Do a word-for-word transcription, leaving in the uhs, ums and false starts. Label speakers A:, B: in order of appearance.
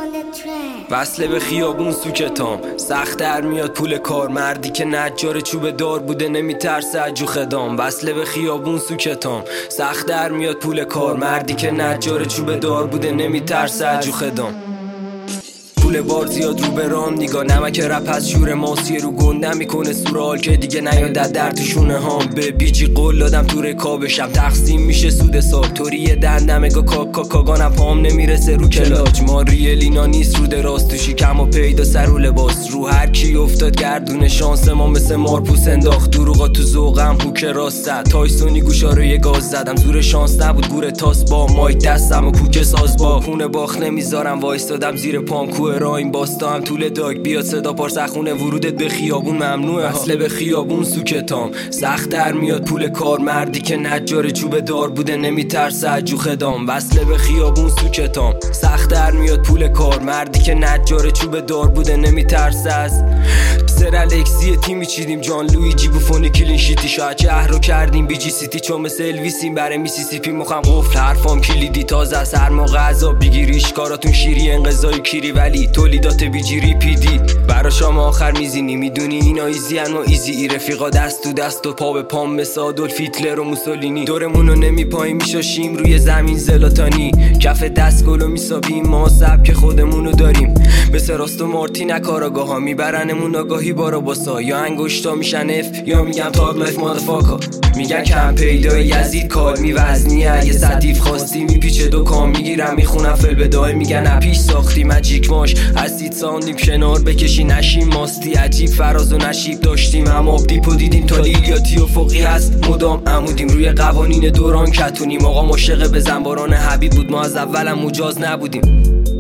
A: وصله به خیابون سوکتام، سخت در میاد پول کار. مردی که نجار چوب دار بوده نمیترسه از جوخ دام. وصله به خیابون سوکتام، سخت در میاد پول کار. مردی که نجار چوب دار بوده نمیترسه از جوخ دام. پول بار زیاد رو به رام، نگاه نمک رپ از شور ماسیه رو گندم میکنه سورال که دیگه نیاد در تو شونه هام. به بیجی قول دادم تو رکابشم تقسیم میشه سود سال. توری دندمگا کاکا کاگانم پام نمیرسه رو کلاج. ما ریلینا نیست رو دراز تو شکم و پیدا سر و لباس. رو هر کی افتاد گردون شانس ما مثل مارپوس انداخت. دروغا تو ذوقم هوک راسته تایسونی گوشا رو یه گاز زدم. زور شانس نبود گور تاس با مایک دستم و کوک ساز با خونه باخ نمیذارم وایستادم زیر پام کوه را این باستا هم طول داگ بیاد صدا پارس خونه. ورودت به خیابون ممنوعه. اصله به خیابون سوکتام، سخت در میاد پول کار. مردی که نجار چوب دار بوده نمیترسه از جوخ دام. وصله به خیابون سوکتام، سخت در میاد پول کار. مردی که نجار چوب دار بوده نمیترسه از سر الکسی تیمی چیدیم. جان لویجی بوفون کلین شیتی شاید شهر رو کردیم بی جی سیتی. چون مثل الویسیم برای میسیسیپی مخم قفل حرفام کلیدی تازه از هر موقع عذاب بگیریش. کاراتون شیری انقضای کیری ولی تولیدات بیجی ریپیدی. برا شما آخر میزینی میدونی اینا ایزی ان و ایزی ای. رفیقا دست تو دست و پا به پام مثل آدولف هیتلر و موسولینی. دورمونو نمیپاییم میشاشیم روی زمین زلاتانی. کف دست گلو میسابیم ما سبک خودمونو داریم. به سراست و مارتین کاراگاه ها میبرنمون آگاهی بارا باسا. یا انگشتا میشن اف یا میگم تاگ لایف مادرفاکا. میگن کم پیدا یزید کار میوزنی. اگه صدیف خواستی میپیچه دو کام میگیرم میخونم فل بدای. میگن اپیش ساختی مجیک ماش اسید ساندیم کنار بکشی نشیم ماستی. عجیب فراز و نشیب داشتیم هم آب دیپو دیدیم تا لیلیاتی افقی هست مدام عمودیم. روی قوانین دوران کتونیم. آقا مشق به زنباران حبیب بود ما از اولم مجاز نبودیم.